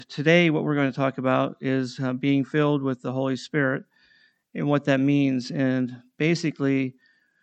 Today, what we're going to talk about is being filled with the Holy Spirit and what that means. And basically,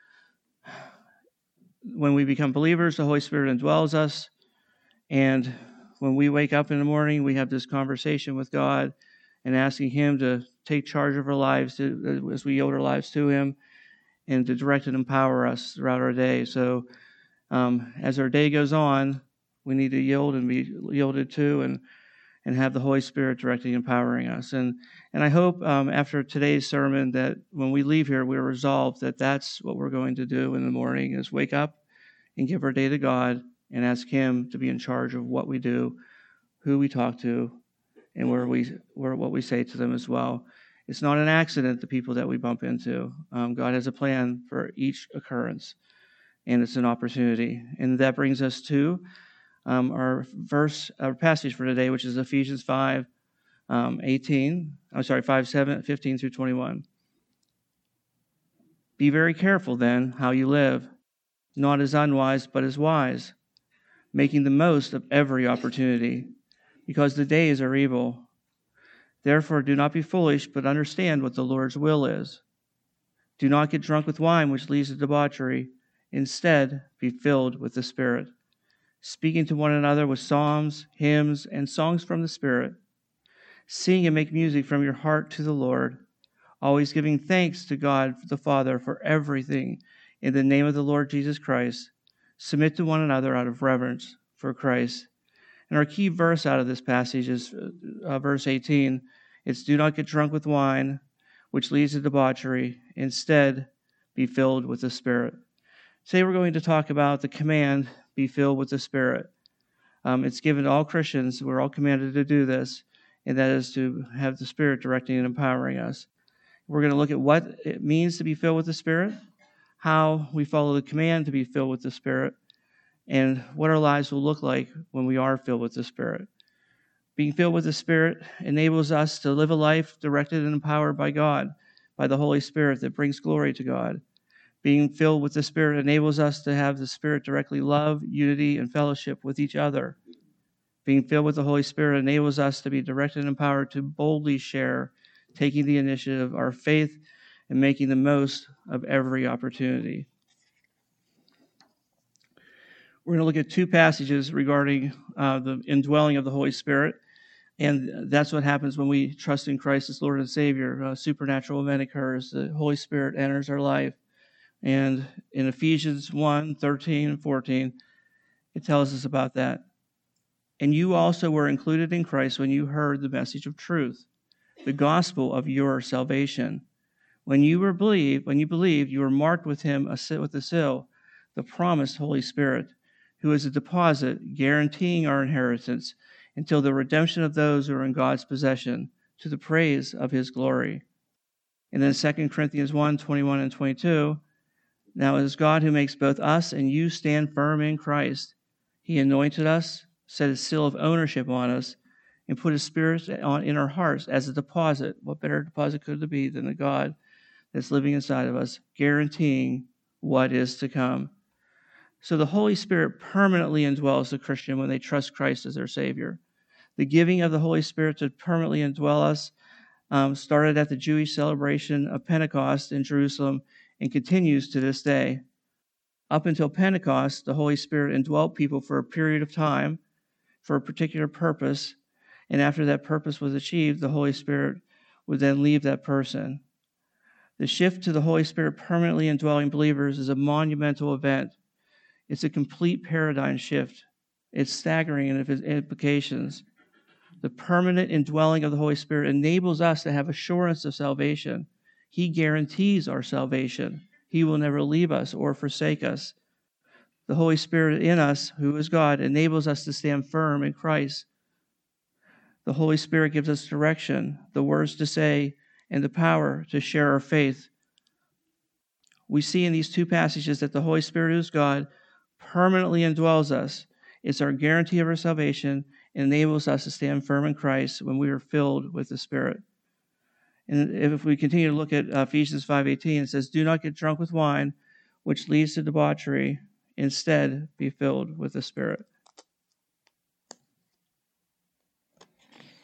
when we become believers, the Holy Spirit indwells us. And when we wake up in the morning, we have this conversation with God and asking Him to take charge of our lives as we yield our lives to Him and to direct and empower us throughout our day. So as our day goes on, we need to yield and be yielded to and have the Holy Spirit directing and empowering us. And I hope after today's sermon that when we leave here, we're resolved that that's what we're going to do in the morning is wake up and give our day to God and ask Him to be in charge of what we do, who we talk to, and what we say to them as well. It's not an accident, the people that we bump into. God has a plan for each occurrence, and it's an opportunity. And that brings us to our passage for today, which is Ephesians 15 through 21. Be very careful then how you live, not as unwise, but as wise, making the most of every opportunity, because the days are evil. Therefore, do not be foolish, but understand what the Lord's will is. Do not get drunk with wine, which leads to debauchery. Instead, be filled with the Spirit, speaking to one another with psalms, hymns, and songs from the Spirit. Sing and make music from your heart to the Lord, always giving thanks to God the Father for everything in the name of the Lord Jesus Christ. Submit to one another out of reverence for Christ. And our key verse out of this passage is verse 18. It's do not get drunk with wine, which leads to debauchery. Instead, be filled with the Spirit. Today we're going to talk about the command, be filled with the Spirit. It's given to all Christians. We're all commanded to do this, and that is to have the Spirit directing and empowering us. We're going to look at what it means to be filled with the Spirit, how we follow the command to be filled with the Spirit, and what our lives will look like when we are filled with the Spirit. Being filled with the Spirit enables us to live a life directed and empowered by God, by the Holy Spirit that brings glory to God. Being filled with the Spirit enables us to have the Spirit directly love, unity, and fellowship with each other. Being filled with the Holy Spirit enables us to be directed and empowered to boldly share, taking the initiative, our faith, and making the most of every opportunity. We're going to look at two passages regarding the indwelling of the Holy Spirit, and that's what happens when we trust in Christ as Lord and Savior. A supernatural event occurs. The Holy Spirit enters our life. And in Ephesians 1:13 and 14, it tells us about that. And you also were included in Christ when you heard the message of truth, the gospel of your salvation. When you believed, you were marked with Him with the seal, the promised Holy Spirit, who is a deposit guaranteeing our inheritance until the redemption of those who are in God's possession, to the praise of His glory. And then 2 Corinthians 1:21 and 22, now it is God who makes both us and you stand firm in Christ. He anointed us, set His seal of ownership on us, and put His Spirit in our hearts as a deposit. What better deposit could it be than the God that's living inside of us, guaranteeing what is to come? So the Holy Spirit permanently indwells the Christian when they trust Christ as their Savior. The giving of the Holy Spirit to permanently indwell us started at the Jewish celebration of Pentecost in Jerusalem and continues to this day. Up until Pentecost, the Holy Spirit indwelt people for a period of time for a particular purpose, and after that purpose was achieved, the Holy Spirit would then leave that person. The shift to the Holy Spirit permanently indwelling believers is a monumental event. It's a complete paradigm shift. It's staggering in its implications. The permanent indwelling of the Holy Spirit enables us to have assurance of salvation. He guarantees our salvation. He will never leave us or forsake us. The Holy Spirit in us, who is God, enables us to stand firm in Christ. The Holy Spirit gives us direction, the words to say, and the power to share our faith. We see in these two passages that the Holy Spirit, who is God, permanently indwells us. It's our guarantee of our salvation and enables us to stand firm in Christ when we are filled with the Spirit. And if we continue to look at Ephesians 5:18, it says, do not get drunk with wine, which leads to debauchery. Instead, be filled with the Spirit.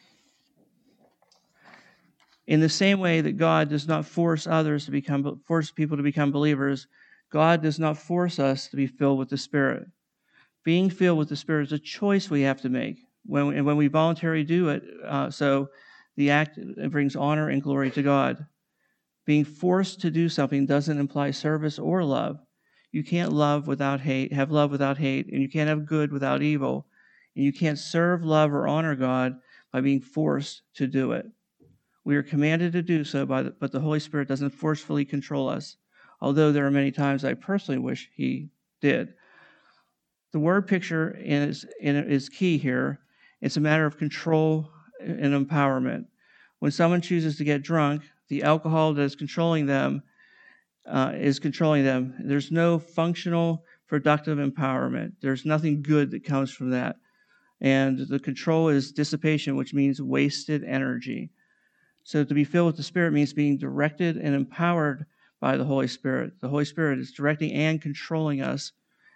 In the same way that God does not force people to become believers, God does not force us to be filled with the Spirit. Being filled with the Spirit is a choice we have to make. When we voluntarily do it, so the act brings honor and glory to God. Being forced to do something doesn't imply service or love. You can't love without hate, have love without hate, and you can't have good without evil. And you can't serve, love, or honor God by being forced to do it. We are commanded to do so, but the Holy Spirit doesn't forcefully control us, although there are many times I personally wish He did. The word picture is key here. It's a matter of control and empowerment. When someone chooses to get drunk, the alcohol that is controlling them is controlling them. There's no functional, productive empowerment. There's nothing good that comes from that. And the control is dissipation, which means wasted energy. So to be filled with the Spirit means being directed and empowered by the Holy Spirit. The Holy Spirit is directing and controlling us.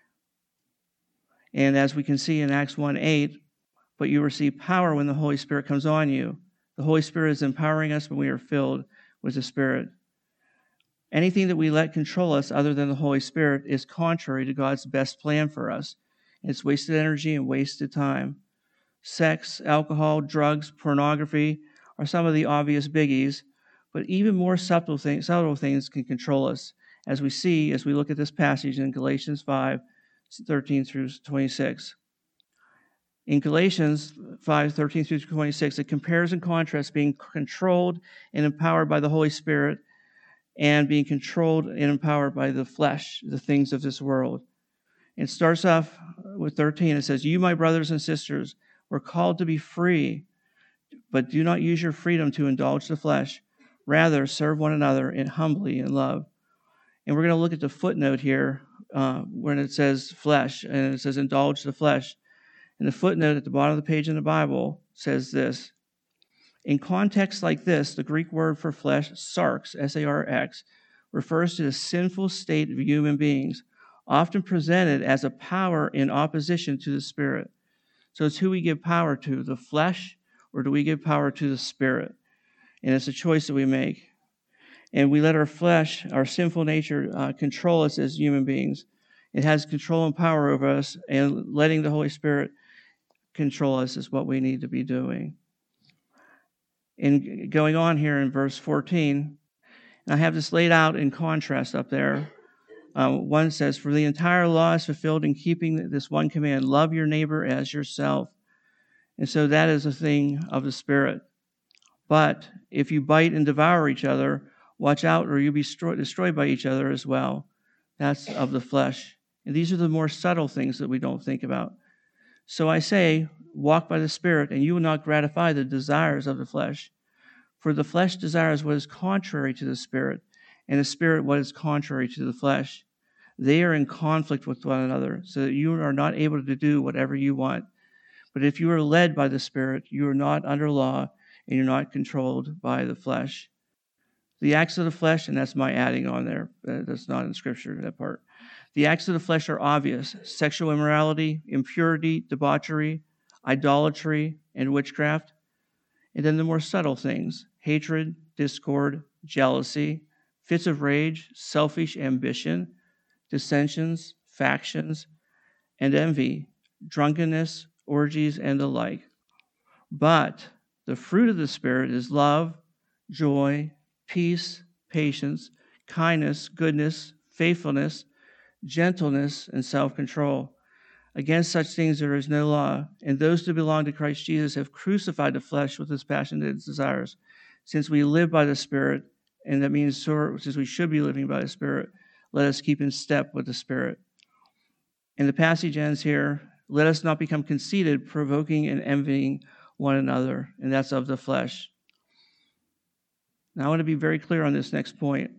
And as we can see in Acts 1:8, but you receive power when the Holy Spirit comes on you. The Holy Spirit is empowering us when we are filled with the Spirit. Anything that we let control us other than the Holy Spirit is contrary to God's best plan for us. It's wasted energy and wasted time. Sex, alcohol, drugs, pornography are some of the obvious biggies, but even more subtle things can control us, as we look at this passage in Galatians 5:13 through 26. In Galatians 5:13 through 26, it compares and contrasts being controlled and empowered by the Holy Spirit and being controlled and empowered by the flesh, the things of this world. It starts off with 13. It says, "You, my brothers and sisters, were called to be free, but do not use your freedom to indulge the flesh. Rather, serve one another humbly in love." And we're going to look at the footnote here when it says flesh, and it says indulge the flesh. And the footnote at the bottom of the page in the Bible says this: in contexts like this, the Greek word for flesh, sarx, S-A-R-X, refers to the sinful state of human beings, often presented as a power in opposition to the Spirit. So it's who we give power to, the flesh, or do we give power to the Spirit? And it's a choice that we make. And we let our flesh, our sinful nature, control us as human beings. It has control and power over us, and letting the Holy Spirit control us is what we need to be doing. And going on here in verse 14, and I have this laid out in contrast up there. One says, "For the entire law is fulfilled in keeping this one command, love your neighbor as yourself." And so that is a thing of the Spirit. "But if you bite and devour each other, watch out, or you'll be destroyed by each other as well." That's of the flesh. And these are the more subtle things that we don't think about. "So I say, walk by the Spirit, and you will not gratify the desires of the flesh. For the flesh desires what is contrary to the Spirit, and the Spirit what is contrary to the flesh. They are in conflict with one another, so that you are not able to do whatever you want. But if you are led by the Spirit, you are not under law, and you're not controlled by the flesh." The acts of the flesh, and that's my adding on there. That's not in Scripture, that part. The acts of the flesh are obvious: sexual immorality, impurity, debauchery, idolatry, and witchcraft. And then the more subtle things: hatred, discord, jealousy, fits of rage, selfish ambition, dissensions, factions, and envy, drunkenness, orgies, and the like. But the fruit of the Spirit is love, joy, peace, patience, kindness, goodness, faithfulness, gentleness, and self-control. Against such things there is no law, and those who belong to Christ Jesus have crucified the flesh with its passions and its desires. Since we live by the Spirit, and that means since we should be living by the Spirit, let us keep in step with the Spirit. And the passage ends here: "Let us not become conceited, provoking and envying one another," and that's of the flesh. Now, I want to be very clear on this next point,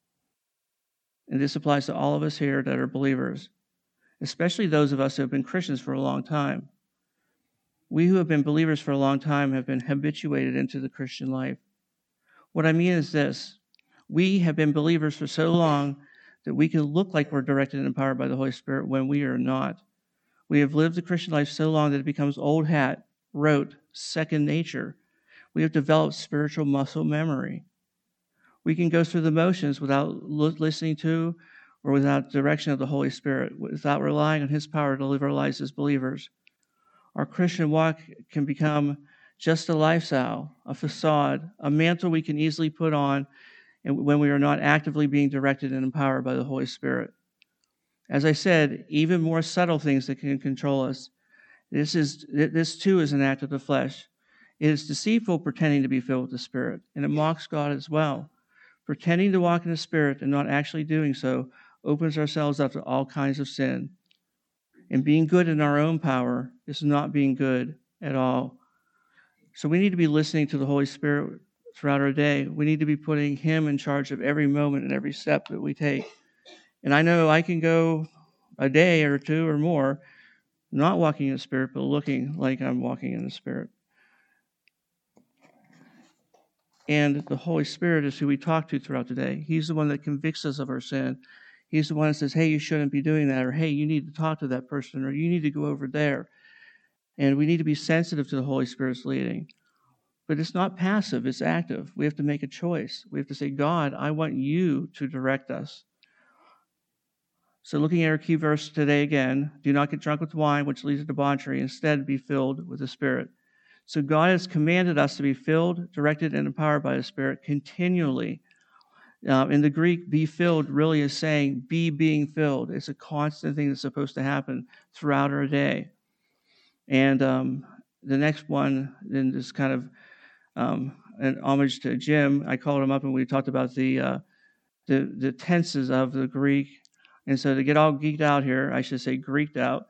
and this applies to all of us here that are believers, especially those of us who have been Christians for a long time. We who have been believers for a long time have been habituated into the Christian life. What I mean is this: we have been believers for so long that we can look like we're directed and empowered by the Holy Spirit when we are not. We have lived the Christian life so long that it becomes old hat, rote, second nature. We have developed spiritual muscle memory. We can go through the motions without listening to or without direction of the Holy Spirit, without relying on His power to live our lives as believers. Our Christian walk can become just a lifestyle, a facade, a mantle we can easily put on when we are not actively being directed and empowered by the Holy Spirit. As I said, even more subtle things that can control us. This too is an act of the flesh. It is deceitful pretending to be filled with the Spirit, and it mocks God as well. Pretending to walk in the Spirit and not actually doing so opens ourselves up to all kinds of sin. And being good in our own power is not being good at all. So we need to be listening to the Holy Spirit throughout our day. We need to be putting Him in charge of every moment and every step that we take. And I know I can go a day or two or more not walking in the Spirit, but looking like I'm walking in the Spirit. And the Holy Spirit is who we talk to throughout the day. He's the one that convicts us of our sin. He's the one that says, hey, you shouldn't be doing that, or hey, you need to talk to that person, or you need to go over there. And we need to be sensitive to the Holy Spirit's leading. But it's not passive, it's active. We have to make a choice. We have to say, God, I want you to direct us. So looking at our key verse today again, do not get drunk with wine, which leads to debauchery. Instead, be filled with the Spirit. So God has commanded us to be filled, directed, and empowered by the Spirit continually. In the Greek, be filled really is saying be being filled. It's a constant thing that's supposed to happen throughout our day. And the next one, then is kind of an homage to Jim. I called him up and we talked about the tenses of the Greek. And so to get all geeked out here, I should say Greeked out.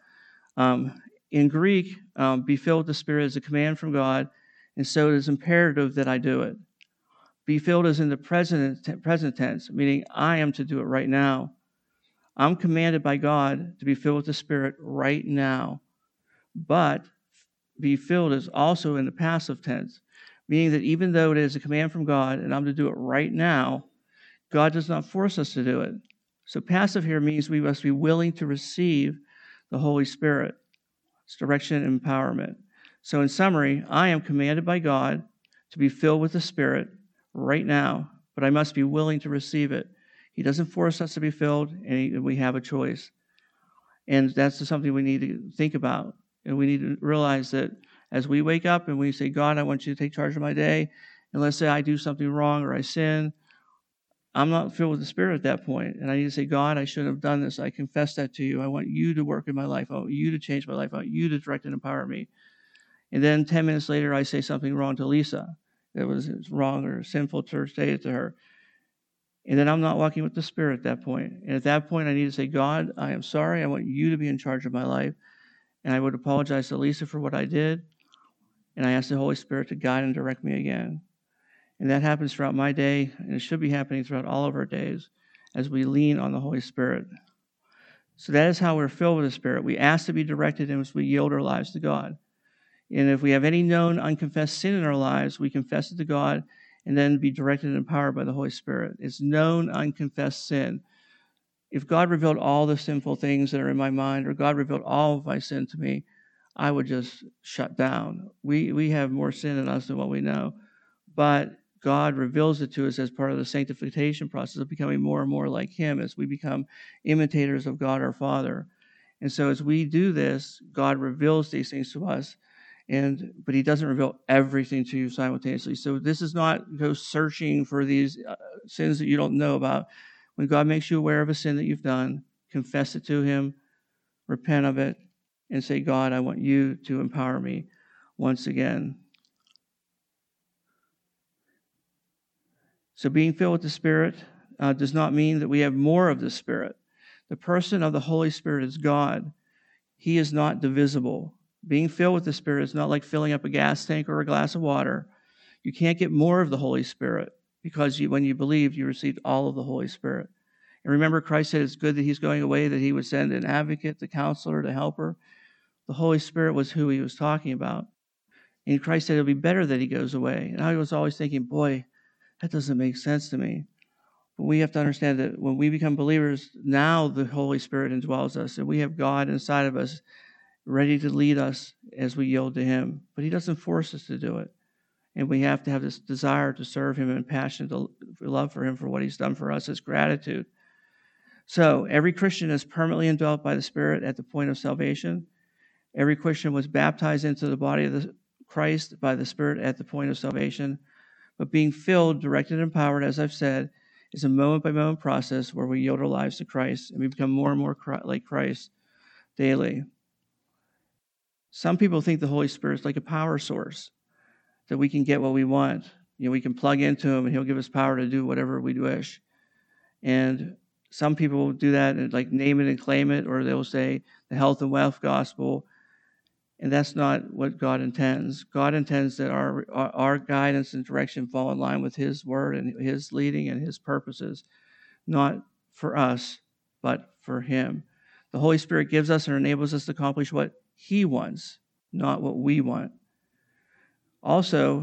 In Greek, be filled with the Spirit is a command from God, and so it is imperative that I do it. Be filled is in the present tense, meaning I am to do it right now. I'm commanded by God to be filled with the Spirit right now. But be filled is also in the passive tense, meaning that even though it is a command from God and I'm to do it right now, God does not force us to do it. So passive here means we must be willing to receive the Holy Spirit. It's direction and empowerment. So in summary, I am commanded by God to be filled with the Spirit right now, but I must be willing to receive it. He doesn't force us to be filled, and we have a choice. And that's something we need to think about. And we need to realize that as we wake up and we say, God, I want you to take charge of my day, and let's say I do something wrong or I sin, I'm not filled with the Spirit at that point. And I need to say, God, I shouldn't have done this. I confess that to you. I want you to work in my life. I want you to change my life. I want you to direct and empower me. And then 10 minutes later, I say something wrong to Lisa. It was wrong or sinful to say it to her. And then I'm not walking with the Spirit at that point. And at that point, I need to say, God, I am sorry. I want you to be in charge of my life. And I would apologize to Lisa for what I did. And I ask the Holy Spirit to guide and direct me again. And that happens throughout my day, and it should be happening throughout all of our days as we lean on the Holy Spirit. So that is how we're filled with the Spirit. We ask to be directed as we yield our lives to God. And if we have any known unconfessed sin in our lives, we confess it to God and then be directed and empowered by the Holy Spirit. It's known unconfessed sin. If God revealed all the sinful things that are in my mind, or God revealed all of my sin to me, I would just shut down. We have more sin in us than what we know. But God reveals it to us as part of the sanctification process of becoming more and more like Him as we become imitators of God our Father. And so as we do this, God reveals these things to us, but He doesn't reveal everything to you simultaneously. So this is not go searching for these sins that you don't know about. When God makes you aware of a sin that you've done, confess it to Him, repent of it, and say, God, I want you to empower me once again. So being filled with the Spirit does not mean that we have more of the Spirit. The person of the Holy Spirit is God. He is not divisible. Being filled with the Spirit is not like filling up a gas tank or a glass of water. You can't get more of the Holy Spirit because when you believed, you received all of the Holy Spirit. And remember, Christ said it's good that He's going away, that He would send an advocate, the counselor, the helper. The Holy Spirit was who He was talking about. And Christ said it'll be better that He goes away. And I was always thinking, boy, that doesn't make sense to me. But we have to understand that when we become believers, now the Holy Spirit indwells us, and we have God inside of us ready to lead us as we yield to Him. But He doesn't force us to do it. And we have to have this desire to serve him and passionate love for him for what he's done for us as gratitude. So every Christian is permanently indwelt by the Spirit at the point of salvation. Every Christian was baptized into the body of Christ by the Spirit at the point of salvation. But being filled, directed, and empowered, as I've said, is a moment-by-moment process where we yield our lives to Christ and we become more and more like Christ daily. Some people think the Holy Spirit is like a power source, that we can get what we want. We can plug into him and he'll give us power to do whatever we wish. And some people do that and like name it and claim it, or they'll say the health and wealth gospel. And that's not what God intends. God intends that our guidance and direction fall in line with his word and his leading and his purposes, not for us, but for him. The Holy Spirit gives us and enables us to accomplish what he wants, not what we want. Also,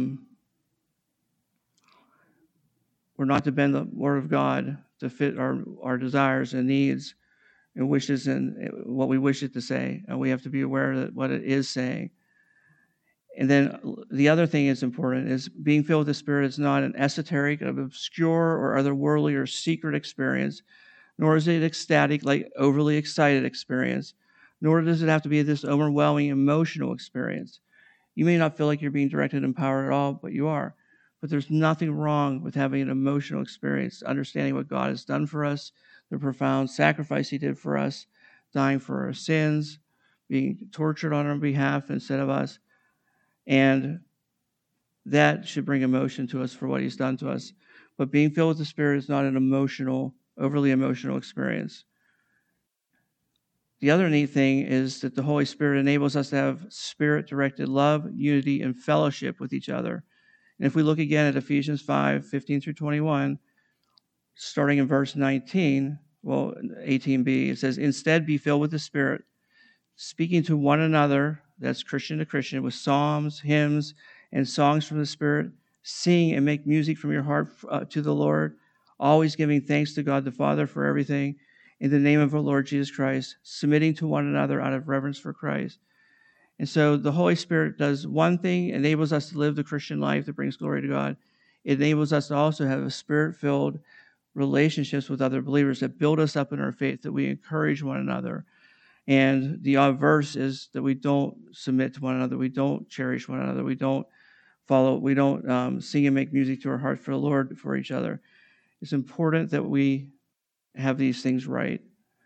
we're not to bend the word of God to fit our desires and needs and wishes and what we wish it to say. And we have to be aware of what it is saying. And then the other thing that's important is being filled with the Spirit is not an esoteric, obscure, or otherworldly or secret experience, nor is it ecstatic, like overly excited experience, nor does it have to be this overwhelming emotional experience. You may not feel like you're being directed and empowered at all, but you are. But there's nothing wrong with having an emotional experience, understanding what God has done for us, the profound sacrifice he did for us, dying for our sins, being tortured on our behalf instead of us. And that should bring emotion to us for what he's done to us. But being filled with the Spirit is not an overly emotional experience. The other neat thing is that the Holy Spirit enables us to have Spirit-directed love, unity, and fellowship with each other. And if we look again at Ephesians 5:15 through 21, starting in verse 19, 18b, it says, "Instead, be filled with the Spirit, speaking to one another," that's Christian to Christian, "with psalms, hymns, and songs from the Spirit. Sing and make music from your heart to the Lord, always giving thanks to God the Father for everything, in the name of our Lord Jesus Christ, submitting to one another out of reverence for Christ." And so the Holy Spirit does one thing, enables us to live the Christian life that brings glory to God. It enables us to also have a Spirit-filled relationships with other believers that build us up in our faith, that we encourage one another. And the verse is that we don't submit to one another, we don't cherish one another, we don't sing and make music to our heart for the Lord, for each other. It's important that we have these things right.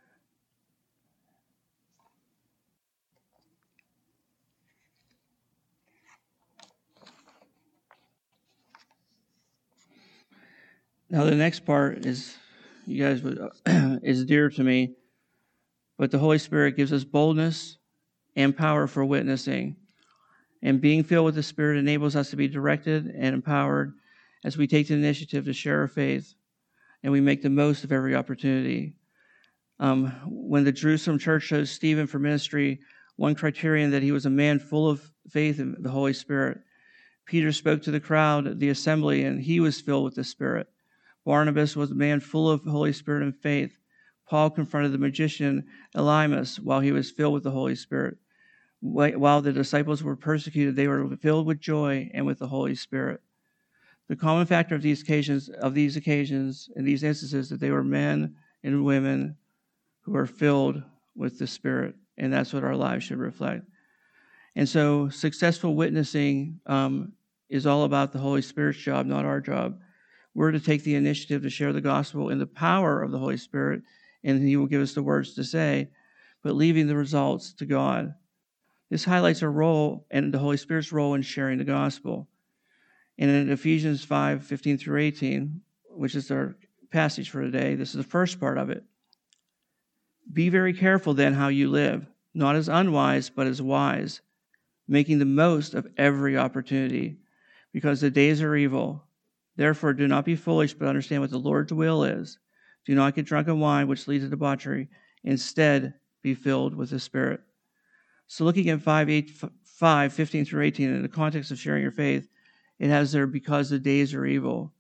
Now the next part is, you guys is dear to me, but the Holy Spirit gives us boldness and power for witnessing. And being filled with the Spirit enables us to be directed and empowered as we take the initiative to share our faith and we make the most of every opportunity. When the Jerusalem church chose Stephen for ministry, one criterion that he was a man full of faith in the Holy Spirit. Peter spoke to the crowd, the assembly, and he was filled with the Spirit. Barnabas was a man full of Holy Spirit and faith. Paul confronted the magician Elymas while he was filled with the Holy Spirit. While the disciples were persecuted, they were filled with joy and with the Holy Spirit. The common factor of these occasions, and these instances, that they were men and women who are filled with the Spirit, and that's what our lives should reflect. And so successful witnessing is all about the Holy Spirit's job, not our job. We're to take the initiative to share the gospel in the power of the Holy Spirit, and he will give us the words to say, but leaving the results to God. This highlights our role and the Holy Spirit's role in sharing the gospel. And in Ephesians 5:15 through 18, which is our passage for today, this is the first part of it. "Be very careful then how you live, not as unwise, but as wise, making the most of every opportunity, because the days are evil. Therefore, do not be foolish, but understand what the Lord's will is. Do not get drunk on wine, which leads to debauchery. Instead, be filled with the Spirit." So looking at 5:15 through 18, in the context of sharing your faith, it has there, because the days are evil.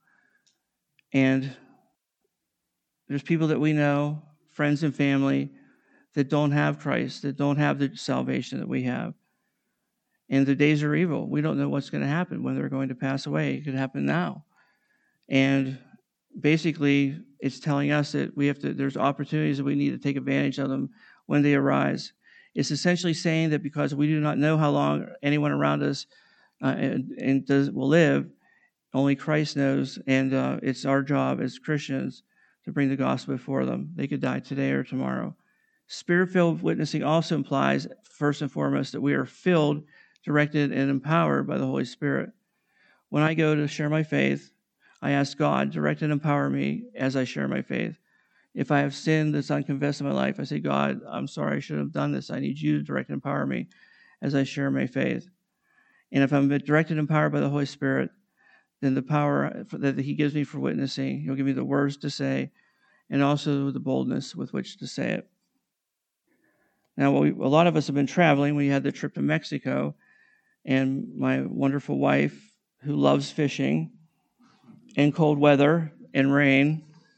And there's people that we know, friends and family, that don't have Christ, that don't have the salvation that we have. And the days are evil. We don't know what's going to happen when they're going to pass away. It could happen now. And basically, it's telling us that there's opportunities that we need to take advantage of them when they arise. It's essentially saying that because we do not know how long anyone around us will live, only Christ knows, and it's our job as Christians to bring the gospel before them. They could die today or tomorrow. Spirit-filled witnessing also implies, first and foremost, that we are filled, directed, and empowered by the Holy Spirit. When I go to share my faith, I ask God, direct and empower me as I share my faith. If I have sinned that's unconfessed in my life, I say, God, I'm sorry I should have done this. I need you to direct and empower me as I share my faith. And if I'm directed and empowered by the Holy Spirit, then the power that he gives me for witnessing, he'll give me the words to say and also the boldness with which to say it. Now, a lot of us have been traveling. We had the trip to Mexico, and my wonderful wife, who loves fishing and cold weather and rain.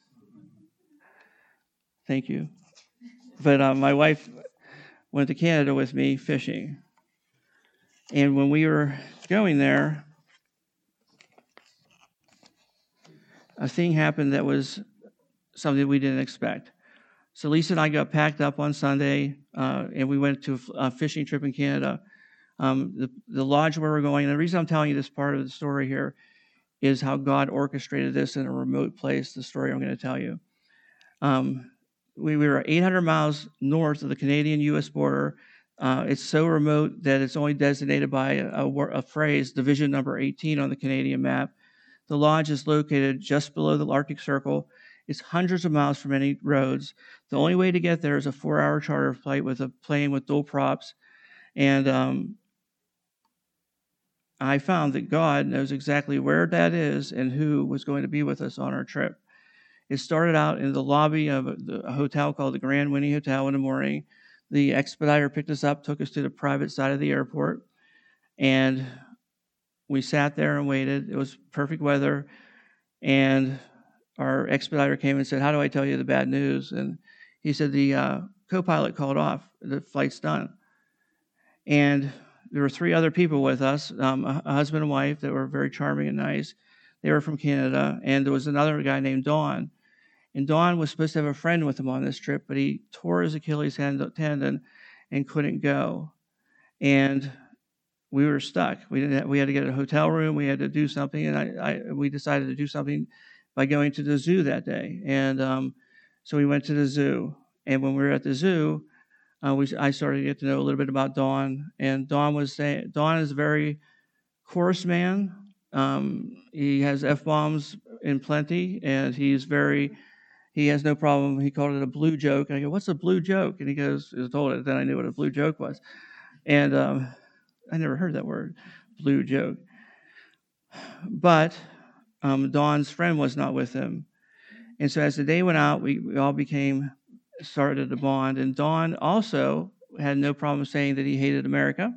Thank you. But my wife went to Canada with me fishing. And when we were going there, a thing happened that was something we didn't expect. So Lisa and I got packed up on Sunday, and we went to a fishing trip in Canada. The lodge where we're going, and the reason I'm telling you this part of the story here is how God orchestrated this in a remote place, the story I'm going to tell you. We were 800 miles north of the Canadian-U.S. border. It's so remote that it's only designated by a phrase, division number 18 on the Canadian map. The lodge is located just below the Arctic Circle. It's hundreds of miles from any roads. The only way to get there is a 4-hour charter flight with a plane with dual props. And I found that God knows exactly where that is and who was going to be with us on our trip. It started out in the lobby of a hotel called the Grand Winnie Hotel in the morning. The expediter picked us up, took us to the private side of the airport, and we sat there and waited. It was perfect weather, and our expediter came and said, "How do I tell you the bad news?" And he said, the co-pilot called off. The flight's done. And there were 3 other people with us, a husband and wife that were very charming and nice. They were from Canada, and there was another guy named Don. And Don was supposed to have a friend with him on this trip, but he tore his Achilles tendon and couldn't go. And we were stuck. We had to get a hotel room. We had to do something, and we decided to do something by going to the zoo that day. And so we went to the zoo. And when we were at the zoo, I started to get to know a little bit about Don. And Don is a very coarse man. He has F-bombs in plenty, and he has no problem. He called it a blue joke. And I go, "What's a blue joke?" And he told it. Then I knew what a blue joke was. And I never heard that word, blue joke. But Don's friend was not with him. And so as the day went out, we all started to bond. And Don also had no problem saying that he hated America.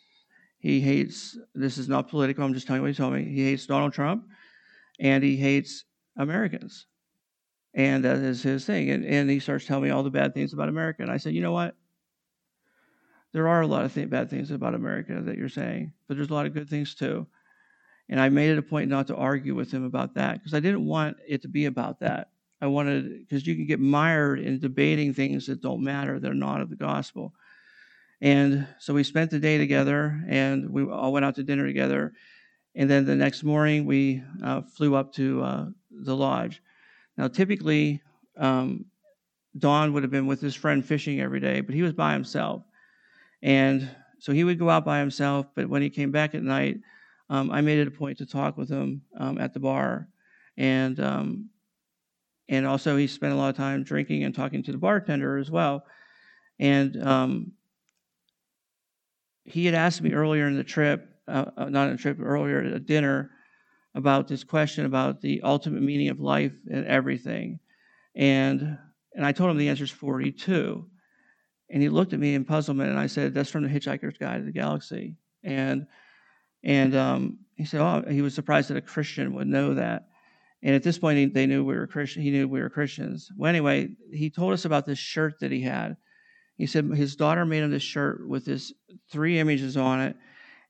This is not political, I'm just telling you what he told me. He hates Donald Trump, and he hates Americans. And that is his thing. And he starts telling me all the bad things about America. And I said, you know what? There are a lot of bad things about America that you're saying, but there's a lot of good things too. And I made it a point not to argue with him about that because I didn't want it to be about that. Because you can get mired in debating things that don't matter, they're not of the gospel. And so we spent the day together, and we all went out to dinner together. And then the next morning, we flew up to the lodge. Now, typically, Don would have been with his friend fishing every day, but he was by himself. And so he would go out by himself, but when he came back at night, I made it a point to talk with him at the bar. And also he spent a lot of time drinking and talking to the bartender as well. And he had asked me earlier in the trip, earlier at dinner, about this question about the ultimate meaning of life and everything. And I told him the answer is 42. And he looked at me in puzzlement, and I said, "That's from the Hitchhiker's Guide to the Galaxy." And he said, "Oh," he was surprised that a Christian would know that. And at this point, they knew we were Christian. He knew we were Christians. Well, anyway, he told us about this shirt that he had. He said his daughter made him this shirt with 3 images on it,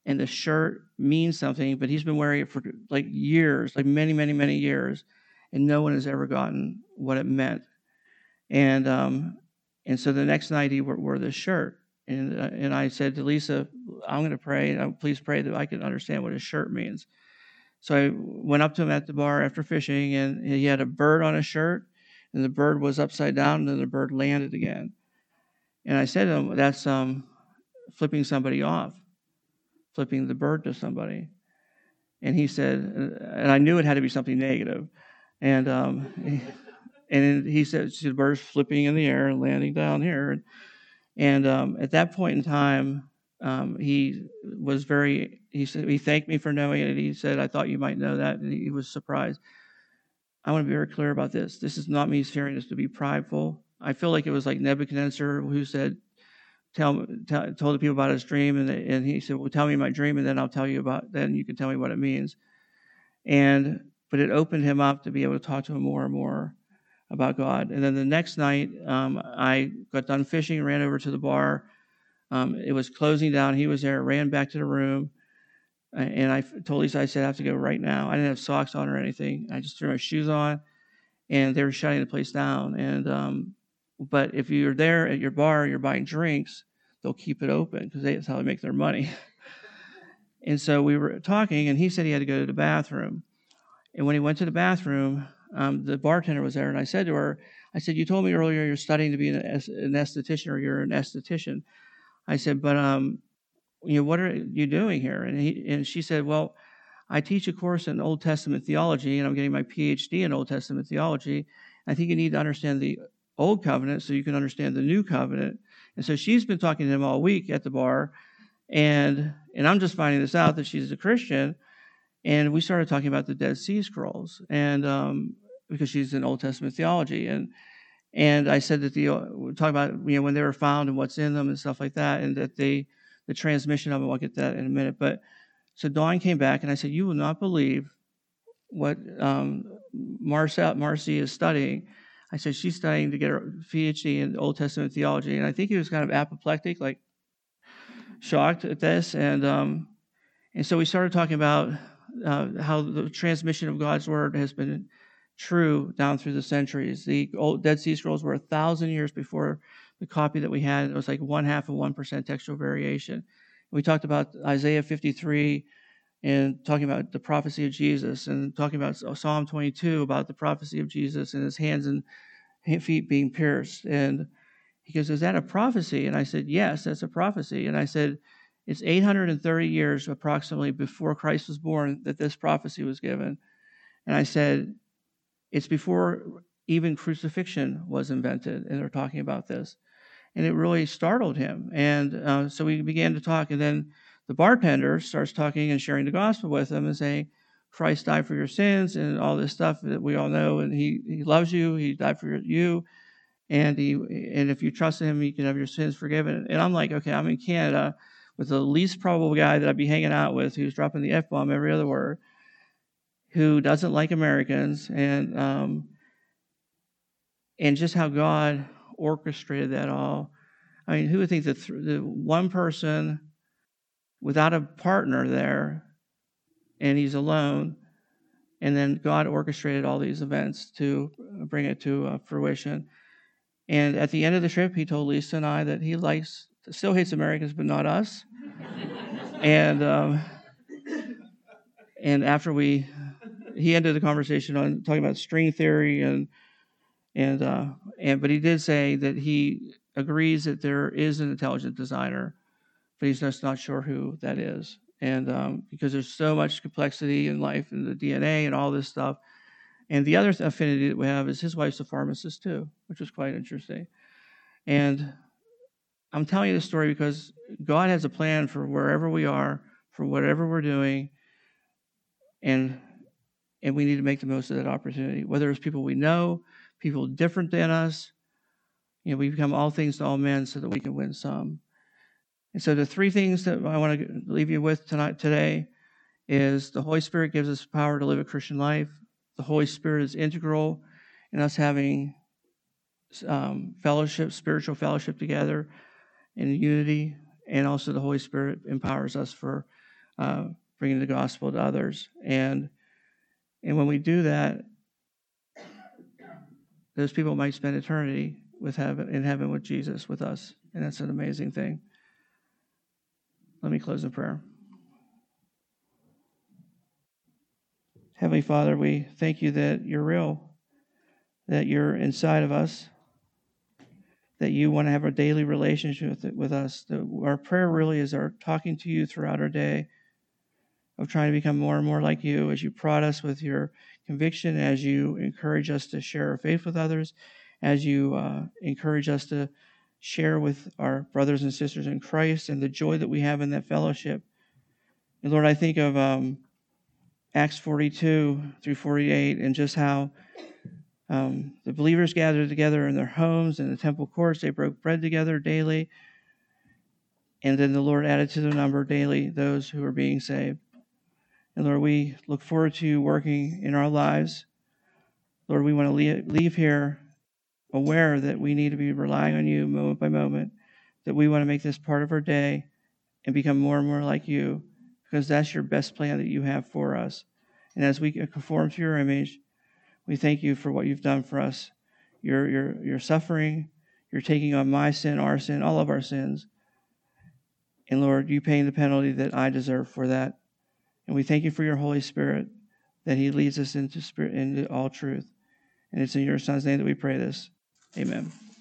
and the shirt means something, but he's been wearing it for like years, like many, many, many years, and no one has ever gotten what it meant. And so the next night he wore this shirt, and I said to Lisa, I'm going to pray, please pray that I can understand what his shirt means. So I went up to him at the bar after fishing, and he had a bird on his shirt, and the bird was upside down, and then the bird landed again. And I said to him, that's flipping somebody off, flipping the bird to somebody. And he said, and I knew it had to be something negative. And and he said, the bird's flipping in the air and landing down here. And at that point in time, he said, he thanked me for knowing it. He said, I thought you might know that. And he was surprised. I want to be very clear about this. This is not me sharing this to be prideful. I feel like it was like Nebuchadnezzar who said, told the people about his dream. And he said, well, tell me my dream, and then then you can tell me what it means. But it opened him up to be able to talk to him more and more about God. And then the next night, I got done fishing, ran over to the bar. It was closing down. He was there, ran back to the room. And I told Lisa, I said, I have to go right now. I didn't have socks on or anything. I just threw my shoes on, and they were shutting the place down. And but if you're there at your bar, you're buying drinks, they'll keep it open because that's how they make their money. And so we were talking, and he said he had to go to the bathroom. And when he went to the bathroom, the bartender was there, and I said to her, I said, you told me earlier you're studying to be an esthetician, or you're an esthetician. I said, but what are you doing here? And she said, well, I teach a course in Old Testament theology, and I'm getting my PhD in Old Testament theology. I think you need to understand the Old Covenant so you can understand the New Covenant. And so she's been talking to him all week at the bar, and I'm just finding this out that she's a Christian. And we started talking about the Dead Sea Scrolls, and because she's in Old Testament theology, and I said that we talk about when they were found and what's in them and stuff like that, and that the transmission of it. I'll get that in a minute. But so Dawn came back, and I said, "You will not believe what Marcy is studying." I said she's studying to get her PhD in Old Testament theology, and I think he was kind of apoplectic, like shocked at this, and so we started talking about how the transmission of God's word has been true down through the centuries. The old Dead Sea Scrolls were 1,000 years before the copy that we had. It was like 0.5% textual variation. We talked about Isaiah 53 and talking about the prophecy of Jesus, and talking about Psalm 22 about the prophecy of Jesus and his hands and feet being pierced. And he goes, is that a prophecy? And I said, yes, that's a prophecy. And I said, it's 830 years approximately before Christ was born that this prophecy was given. And I said, it's before even crucifixion was invented, and they're talking about this. And it really startled him. And so we began to talk, and then the bartender starts talking and sharing the gospel with him and saying, Christ died for your sins and all this stuff that we all know, and he loves you, he died for you, and if you trust in him, you can have your sins forgiven. And I'm like, okay, I'm in Canada with the least probable guy that I'd be hanging out with, who's dropping the F-bomb every other word, who doesn't like Americans, and just how God orchestrated that all. I mean, who would think that the one person without a partner there, and he's alone, and then God orchestrated all these events to bring it to fruition. And at the end of the trip, he told Lisa and I that he still hates Americans, but not us. And after he ended the conversation on talking about string theory, but he did say that he agrees that there is an intelligent designer, but he's just not sure who that is. And because there's so much complexity in life and the DNA and all this stuff. And the other affinity that we have is his wife's a pharmacist too, which was quite interesting. And I'm telling you this story because God has a plan for wherever we are, for whatever we're doing, and we need to make the most of that opportunity. Whether it's people we know, people different than us, we become all things to all men so that we can win some. And so the three things that I want to leave you with today is the Holy Spirit gives us power to live a Christian life. The Holy Spirit is integral in us having fellowship, spiritual fellowship together in unity, and also the Holy Spirit empowers us for bringing the gospel to others. And when we do that, those people might spend eternity in heaven with Jesus, with us. And that's an amazing thing. Let me close in prayer. Heavenly Father, we thank you that you're real, that you're inside of us, that you want to have a daily relationship with us. Our prayer really is our talking to you throughout our day, of trying to become more and more like you as you prod us with your conviction, as you encourage us to share our faith with others, as you encourage us to share with our brothers and sisters in Christ and the joy that we have in that fellowship. And Lord, I think of Acts 42 through 48 and just how the believers gathered together in their homes and the temple courts. They broke bread together daily. And then the Lord added to the number daily those who were being saved. And Lord, we look forward to you working in our lives. Lord, we want to leave here aware that we need to be relying on you moment by moment, that we want to make this part of our day and become more and more like you, because that's your best plan that you have for us. And as we conform to your image, we thank you for what you've done for us. Your suffering, you're taking on my sin, our sin, all of our sins. And Lord, you paying the penalty that I deserve for that. And we thank you for your Holy Spirit, that he leads us into all truth. And it's in your Son's name that we pray this. Amen.